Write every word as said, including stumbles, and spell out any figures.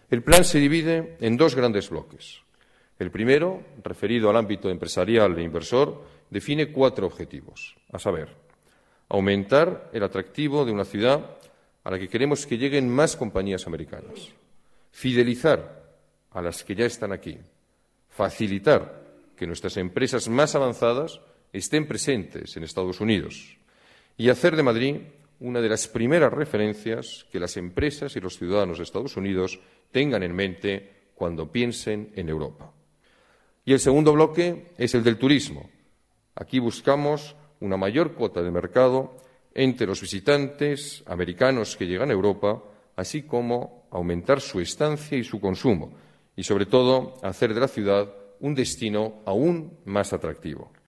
El plan se divide en dos grandes bloques. El primero, referido al ámbito empresarial e inversor, define cuatro objetivos, a saber, aumentar el atractivo de una ciudad a la que queremos que lleguen más compañías americanas, fidelizar a las que ya están aquí, facilitar que nuestras empresas más avanzadas estén presentes en Estados Unidos y hacer de Madrid una de las primeras referencias que las empresas y los ciudadanos de Estados Unidos tengan en mente cuando piensen en Europa. Y el segundo bloque es el del turismo. Aquí buscamos una mayor cuota de mercado entre los visitantes americanos que llegan a Europa, así como aumentar su estancia y su consumo, y sobre todo hacer de la ciudad un destino aún más atractivo.